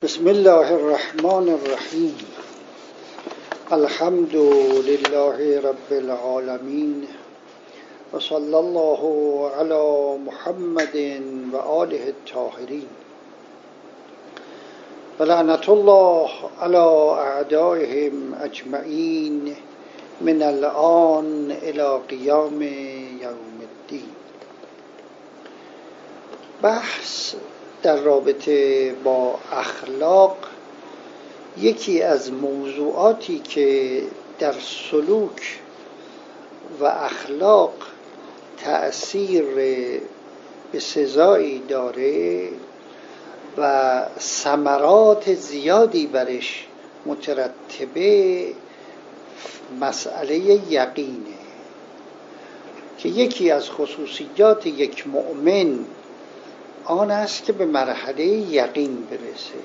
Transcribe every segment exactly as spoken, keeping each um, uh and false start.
بسم الله الرحمن الرحیم. الحمد لله رب العالمین و صلی الله علی محمد و آله الطاهرین و لعنت الله علی اعدائهم اجمعین من الآن الی قیام یوم الدین. بحث در رابطه با اخلاق یکی از موضوعاتی که در سلوک و اخلاق تأثیر بسزایی داره و ثمرات زیادی برش مترتبه، مسئله یقینه که یکی از خصوصیات یک مؤمن آن است که به مرحله یقین برسه.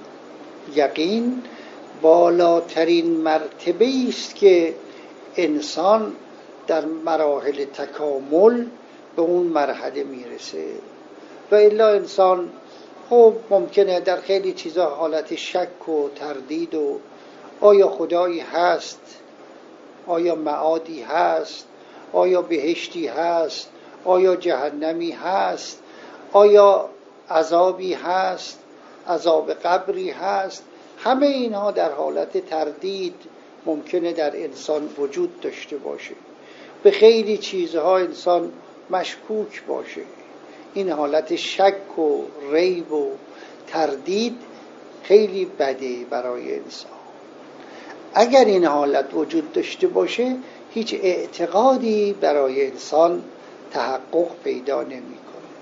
یقین بالاترین مرتبه است که انسان در مراحل تکامل به اون مرحله میرسه و الا انسان خب ممکنه در خیلی چیزا حالت شک و تردید و آیا خدایی هست، آیا معادی هست، آیا بهشتی هست، آیا جهنمی هست، آیا عذابی هست، عذاب قبری هست، همه اینها در حالت تردید ممکنه در انسان وجود داشته باشه. به خیلی چیزها انسان مشکوک باشه. این حالت شک و ریب و تردید خیلی بده برای انسان. اگر این حالت وجود داشته باشه هیچ اعتقادی برای انسان تحقق پیدا نمی‌کنه.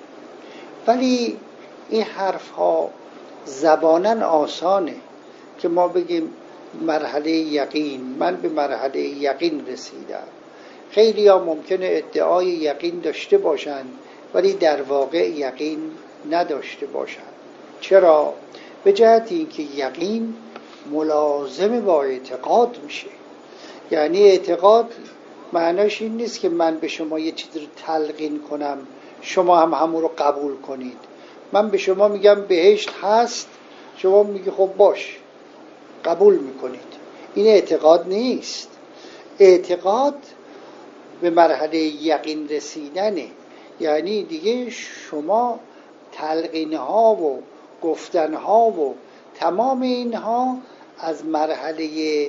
ولی این حرف ها زباناً آسانه که ما بگیم مرحله یقین، من به مرحله یقین رسیدم. خیلی ها ممکنه ادعای یقین داشته باشند ولی در واقع یقین نداشته باشند. چرا؟ به جهت اینکه یقین ملازم با اعتقاد میشه. یعنی اعتقاد معناش این نیست که من به شما یه چیزی رو تلقین کنم شما هم همون رو قبول کنید. من به شما میگم بهشت هست، شما میگی خب باش قبول میکنید. این اعتقاد نیست. اعتقاد به مرحله یقین رسیدنه. یعنی دیگه شما تلقینها و گفتنها و تمام اینها از مرحله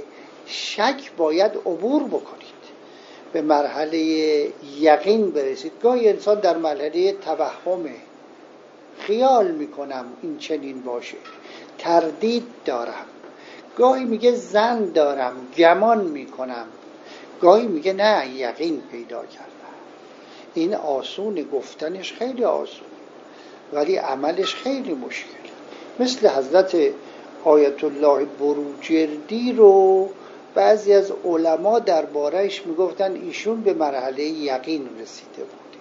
شک باید عبور بکنید، به مرحله یقین برسید. گاهی انسان در مرحله توهمه، خیال میکنم این چنین باشه، تردید دارم، گاهی میگه ظن دارم، گمان میکنم، گاهی میگه نه یقین پیدا کردم. این آسون گفتنش خیلی آسون ولی عملش خیلی مشکل. مثل حضرت آیت الله بروجردی رو بعضی از علما درباره‌اش میگفتن ایشون به مرحله یقین رسیده بوده.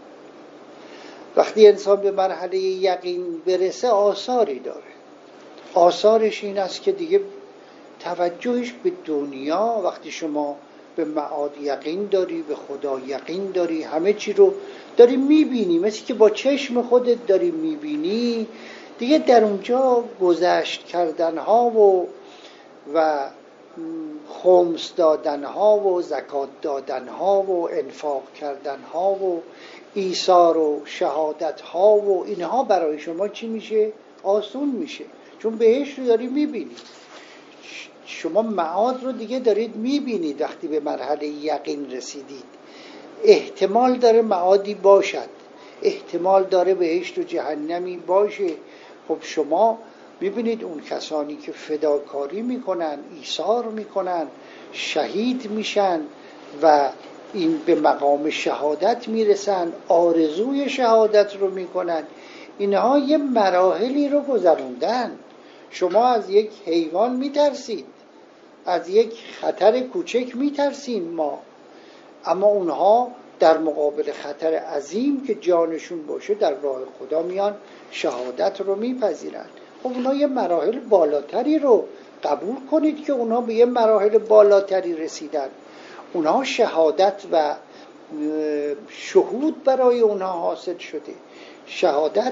وقتی انسان به مرحله یقین برسه آثاری داره. آثارش این است که دیگه توجهش به دنیا، وقتی شما به معاد یقین داری، به خدا یقین داری، همه چی رو داری میبینی، مثل که با چشم خودت داری میبینی، دیگه در اونجا گذشت کردنها و و خمس دادنها و زکات دادنها و انفاق کردنها و ایثار و شهادتها و اینها برای شما چی میشه؟ آسون میشه، چون بهش رو داری میبینید. شما معاد رو دیگه دارید میبینید. وقتی به مرحله یقین رسیدید احتمال داره معادی باشد، احتمال داره بهشت و جهنمی باشه. خب شما میبینید اون کسانی که فداکاری میکنن، ایثار میکنن، شهید میشن و این به مقام شهادت میرسن، آرزوی شهادت رو میکنن، اینها یه مراحلی رو گذروندن. شما از یک حیوان میترسید، از یک خطر کوچک میترسین ما، اما اونها در مقابل خطر عظیم که جانشون باشه در راه خدا میان شهادت رو میپذیرن. خب اونها یه مراحل بالاتری رو قبول کنید که اونها به یه مراحل بالاتری رسیدن. اونها شهادت و شهود برای اونها حاصل شده. شهادت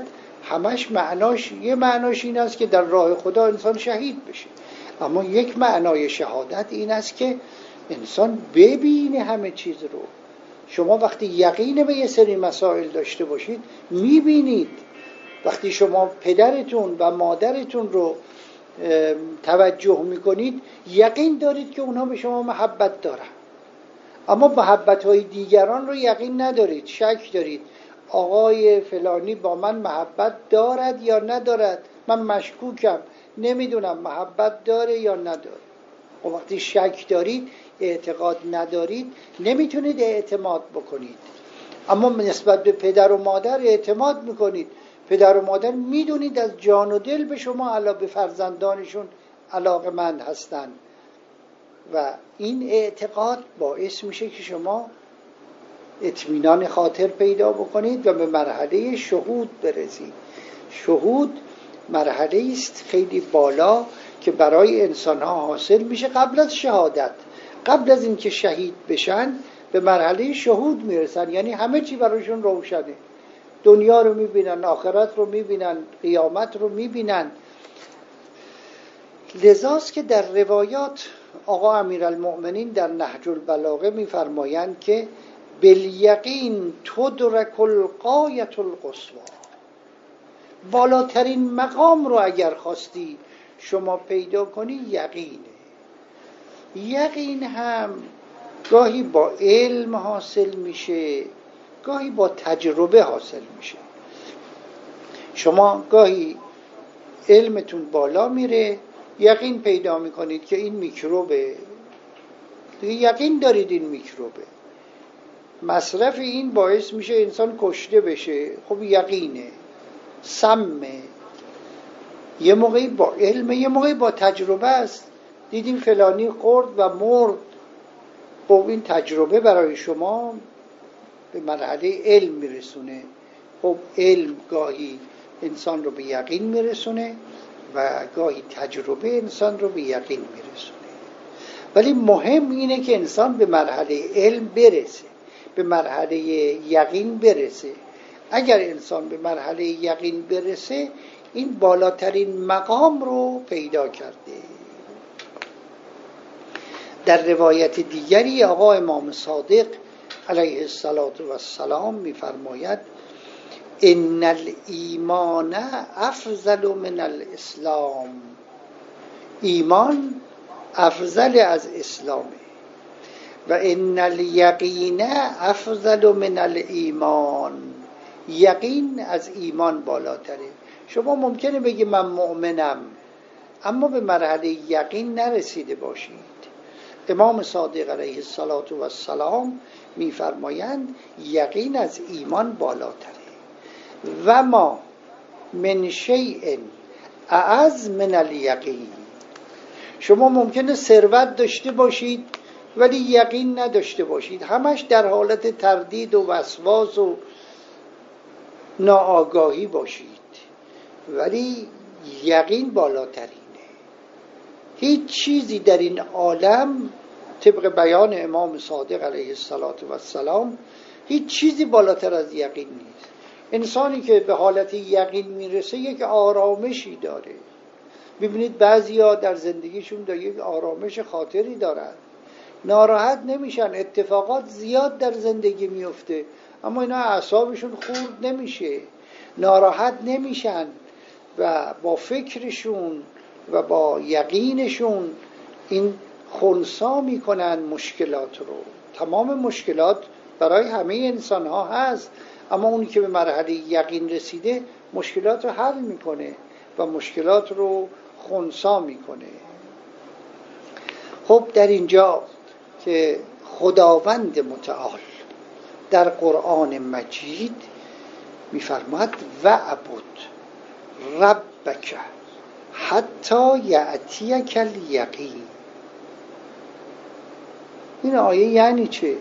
همش معناش یه معناش این است که در راه خدا انسان شهید بشه، اما یک معنای شهادت این است که انسان ببینه همه چیز رو. شما وقتی یقین به یه سری مسائل داشته باشید میبینید. وقتی شما پدرتون و مادرتون رو توجه میکنید یقین دارید که اونها به شما محبت دارن، اما محبت‌های دیگران رو یقین ندارید، شک دارید آقای فلانی با من محبت دارد یا ندارد، من مشکوکم، نمیدونم محبت داره یا نداره. و وقتی شک دارید، اعتقاد ندارید، نمیتونید اعتماد بکنید. اما نسبت به پدر و مادر اعتماد میکنید. پدر و مادر میدونید از جان و دل به شما علاوه به فرزندانشون علاقه‌مند هستند و این اعتقاد باعث میشه که شما اطمینان خاطر پیدا بکنید و به مرحله شهود برسید. شهود مرحله است خیلی بالا که برای انسان‌ها حاصل میشه قبل از شهادت. قبل از اینکه شهید بشن به مرحله شهود میرسن، یعنی همه چی برایشون روشنه. دنیا رو میبینن، آخرت رو میبینن، قیامت رو میبینن. لذاست که در روایات آقا امیرالمؤمنین در نهج البلاغه میفرمایند که بالیقین تدرک الغایة القصوی، بالاترین مقام رو اگر خواستی شما پیدا کنی یقینه. یقین هم گاهی با علم حاصل میشه، گاهی با تجربه حاصل میشه. شما گاهی علمتون بالا میره، یقین پیدا میکنید که این میکروبه، دیگه یقین دارید این میکروبه، مصرف این باعث میشه انسان کشته بشه، خب یقینه. سمه یه موقعی با علم، یه موقعی با تجربه است. دیدیم فلانی خورد و مرد، خب این تجربه برای شما به مرحله علم میرسونه. خب علم گاهی انسان رو به یقین میرسونه و گاهی تجربه انسان رو به یقین میرسونه. ولی مهم اینه که انسان به مرحله علم برسه، به مرحله یقین برسه. اگر انسان به مرحله یقین برسه این بالاترین مقام رو پیدا کرده. در روایت دیگری آقا امام صادق علیه السلام می‌فرماید ان الایمان افضل من الاسلام، ایمان افضل از اسلامه، و ان الیقین افضل من الایمان، یقین از ایمان بالاتره. شما ممکنه بگی من مؤمنم اما به مرحله یقین نرسیده باشید. امام صادق علیه السلام میفرمایند یقین از ایمان بالاتره. و ما من شیء اعز من الیقین، شما ممکنه ثروت داشته باشید ولی یقین نداشته باشید، همش در حالت تردید و وسواس و ناآگاهی باشید، ولی یقین بالاترینه. هیچ چیزی در این عالم طبق بیان امام صادق علیه السلام هیچ چیزی بالاتر از یقین نیست. انسانی که به حالت یقین میرسه یک آرامشی داره. ببینید بعضیا در زندگیشون در یک آرامش خاطری دارن، ناراحت نمیشن، اتفاقات زیاد در زندگی میفته اما اینا اعصابشون خورد نمیشه، ناراحت نمیشن و با فکرشون و با یقینشون این خنثی میکنن مشکلات رو. تمام مشکلات برای همه انسان ها هست، اما اونی که به مرحله یقین رسیده مشکلات رو حل میکنه و مشکلات رو خنثی میکنه. خب در اینجا که خداوند متعال در قرآن مجید میفرماد و عبد ربک حتی یأتیک الیقین. این آیه یعنی چه؟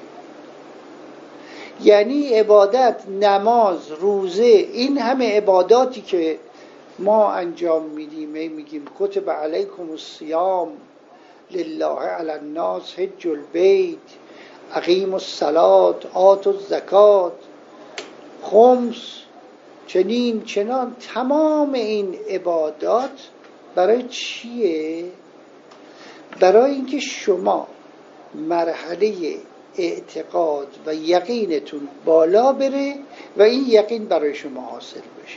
یعنی عبادت، نماز، روزه، این همه عباداتی که ما انجام میدیم، میگیم کتب علیکم الصیام لله علی الناس حج البیت اقیموا الصلاة آتوا الزکات، خمس، چنین چنان. تمام این عبادات برای چیه؟ برای اینکه شما مرحله اعتقاد و یقینتون بالا بره و این یقین برای شما حاصل بشه.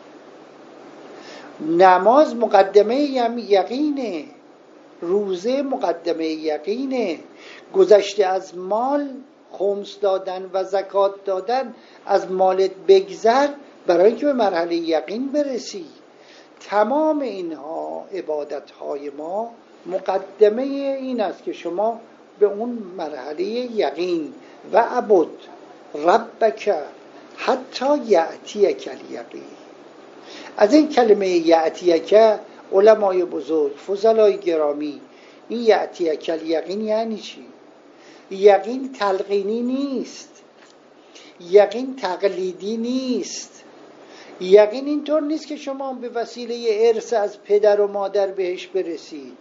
نماز مقدمه یقینه، روزه مقدمه یقینه، گذشته از مال، خمس دادن و زکات دادن از مالت بگذر برای اینکه به مرحله یقین برسی. تمام اینها عبادتهای ما مقدمه این است که شما به اون مرحله یقین و عبد ربک حتی یأتیک الیقین. از این کلمه یأتیک علمای بزرگ، فضلای گرامی، این یأتیک الیقین یعنی چی؟ یقین تلقینی نیست، یقین تقلیدی نیست. یقین اینطور نیست که شما به وسیله ارث از پدر و مادر بهش برسید.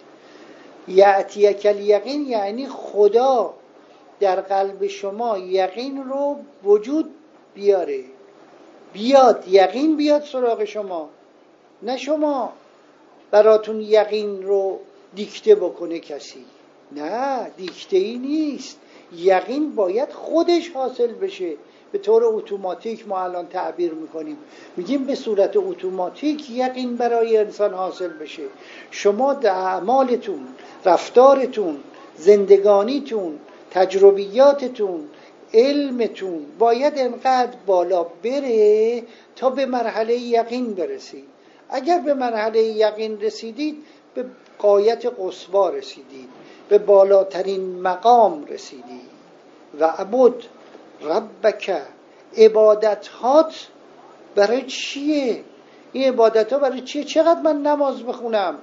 یأتیک الیقین یعنی خدا در قلب شما یقین رو وجود بیاره، بیاد یقین بیاد سراغ شما، نه شما براتون یقین رو دیکته بکنه کسی. نه، دیکته ای نیست، یقین باید خودش حاصل بشه. به طور اتوماتیک ما الان تعبیر میکنیم، میگیم به صورت اتوماتیک یقین برای انسان حاصل بشه. شما در اعمالتون، رفتارتون، زندگانیتون، تجربیاتتون، علمتون باید انقدر بالا بره تا به مرحله یقین برسید. اگر به مرحله یقین رسیدید به غایت قصوی رسیدید، به بالاترین مقام رسیدید. و عبد ربک، عبادتهات برای چیه؟ این عبادت ها برای چیه؟ چقدر من نماز بخونم؟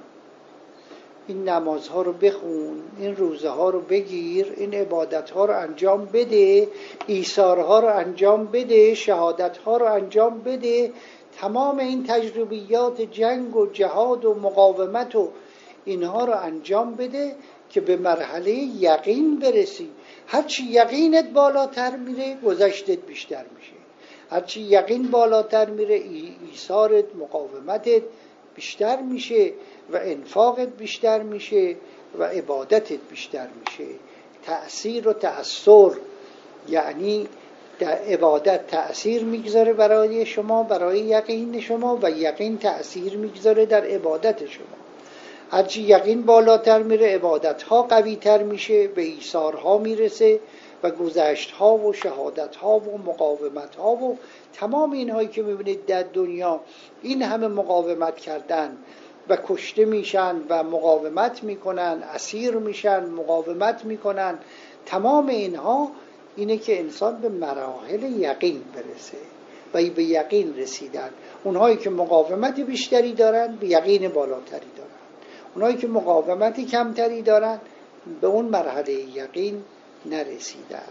این نمازها رو بخون، این روزه ها رو بگیر، این عبادت ها رو انجام بده، ایثارها رو انجام بده، شهادت ها رو انجام بده، تمام این تجربیات جنگ و جهاد و مقاومت و اینها رو انجام بده که به مرحله یقین برسی. هرچی یقینت بالاتر میره گذشتت بیشتر میشه، هرچی یقین بالاتر میره ایثارت، مقاومتت بیشتر میشه و انفاقت بیشتر میشه و عبادتت بیشتر میشه. تأثیر و تأثیر یعنی در عبادت تأثیر میگذاره برای شما، برای یقین شما، و یقین تأثیر میگذاره در عبادت شما. هرچی یقین بالاتر میره عبادت ها قوی تر میشه، به ایثارها میرسه و گذشت ها و شهادت ها و مقاومت ها و تمام اینهایی که میبینید در دنیا این همه مقاومت کردن و کشته میشن و مقاومت میکنن، اسیر میشن، مقاومت میکنن، تمام اینها اینه که انسان به مراحل یقین برسه و به یقین رسیدن. اونهایی که مقاومت بیشتری دارن به یقین بالاتری دارن، اونهایی که مقاومت کمتری دارن به اون مرحله یقین نرسیدن.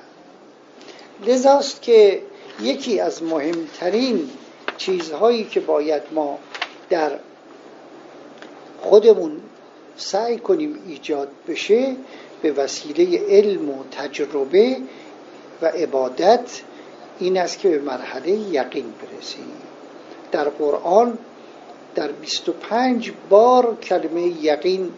لذاست که یکی از مهمترین چیزهایی که باید ما در خودمون سعی کنیم ایجاد بشه به وسیله علم و تجربه و عبادت این است که به مرحله یقین برسیم. در قرآن در بیست و پنج بار کلمه یقین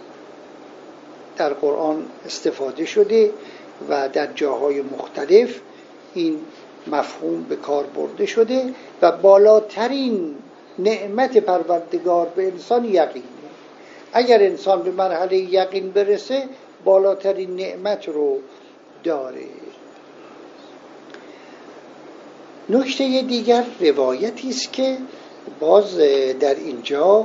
در قرآن استفاده شده و در جاهای مختلف این مفهوم به کار برده شده و بالاترین نعمت پروردگار به انسان یقینه. اگر انسان به مرحله یقین برسه بالاترین نعمت رو داره. نکته دیگر روایتی است که باز در اینجا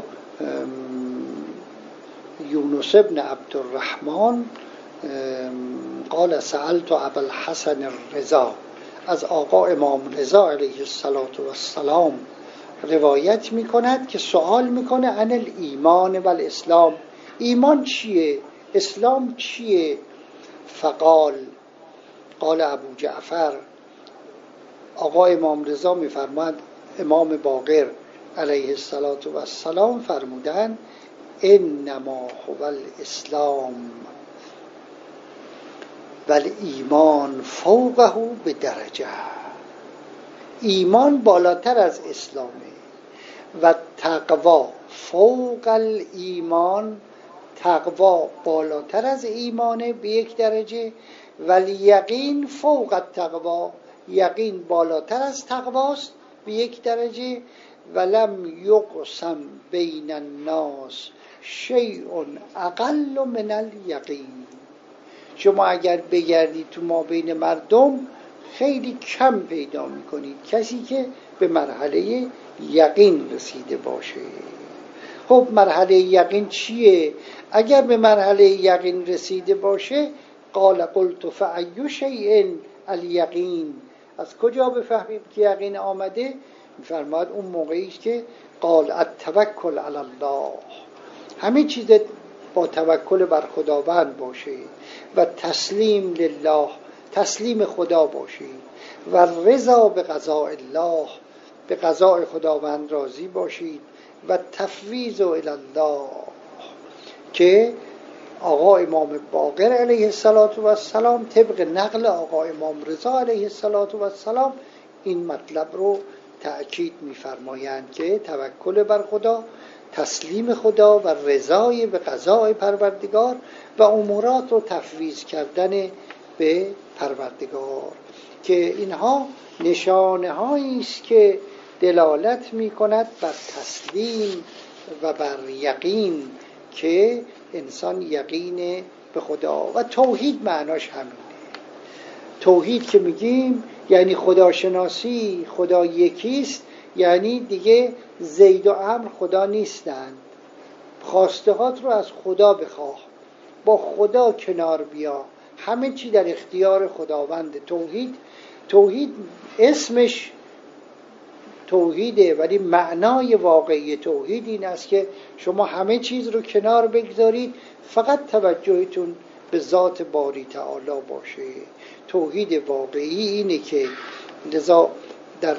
یونس ابن عبدالرحمن قال سألت ابا الحسن الرضا، از آقا امام رضا علیه السلام روایت میکند که سوال میکنه عن الایمان و الاسلام، ایمان چیه؟ اسلام چیه؟ فقال قال ابو جعفر، آقا امام رضا میفرماد امام باقر علیه السلام فرمودن انما هو الاسلام و الایمان فوقه بدرجه، ایمان بالاتر از اسلامه و تقوا فوق الایمان، تقوا بالاتر از ایمانه به یک درجه، ولی یقین فوق التقوا، یقین بالاتر از تقواست به یک درجه. ولم یقسم بین الناس شیء اقل من الیقین. شما اگر بگردید تو ما بین مردم خیلی کم پیدا میکنید کسی که به مرحله یقین رسیده باشه. خب مرحله یقین چیه؟ اگر به مرحله یقین رسیده باشه قال قلت فأی شیء الیقین، از کجا بفهمیم که یقین آمده؟ میفرماد اون موقعی که قال التوکل علی الله، همه چیز با توکل بر خداوند باشه و تسلیم لله، تسلیم خدا باشه و رضا به قضاء الله، به قضاء خداوند راضی باشید و تفویض الی الله، که آقا امام باقر علیه السلام طبق نقل آقا امام رضا علیه السلام این مطلب رو تأکید می‌فرمایند که توکل بر خدا، تسلیم خدا و رضای به قضاء پروردگار و امورات رو تفویض کردن به پروردگار، که اینها نشانه هایی است که دلالت می‌کند بر تسلیم و بر یقین، که انسان یقین به خدا. و توحید معناش همینه. توحید که میگیم یعنی خداشناسی، خدا یکیست، یعنی دیگه زید و عمرو خدا نیستند. خواستهات رو از خدا بخواه، با خدا کنار بیا، همه چی در اختیار خداوند. توحید توحید اسمش توحیده، ولی معنای واقعی توحید این است که شما همه چیز رو کنار بگذارید، فقط توجهتون به ذات باری تعالی باشه. توحید واقعی اینه که لذا در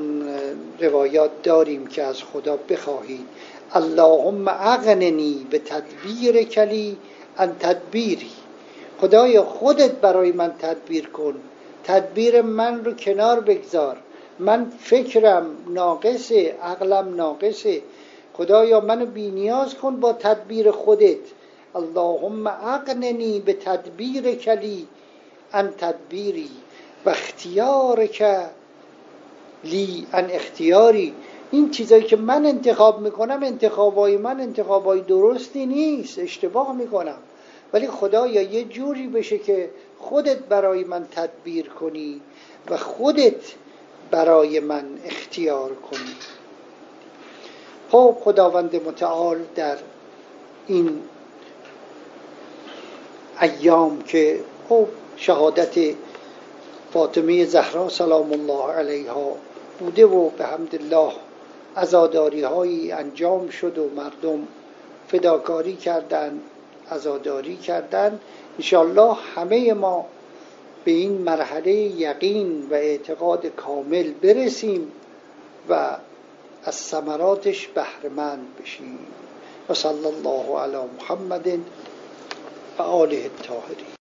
روایات داریم که از خدا بخواهید اللهم اغننی به تدبیر کلی ان تدبیری، خدایا خودت برای من تدبیر کن، تدبیر من رو کنار بگذار، من فکرم ناقصه، عقلم ناقصه، خدایا منو بی نیاز کن با تدبیر خودت. اللهم اغننی به تدبیر کلی ان تدبیری و اختیارک لی ان اختیاری. این چیزایی که من انتخاب میکنم، انتخابای من انتخابای درستی نیست، اشتباه میکنم، ولی خدایا یه جوری بشه که خودت برای من تدبیر کنی و خودت برای من اختیار کنی. خب خداوند متعال در این ایام که خب شهادت فاطمه زهرا سلام الله علیها بوده و به حمدالله عزاداری هایی انجام شد و مردم فداکاری کردند، عزاداری کردند، انشاءالله همه ما به این مرحله یقین و اعتقاد کامل برسیم و از ثمراتش بهره‌مند بشیم. و صلی الله علی محمد و آله الطاهرین.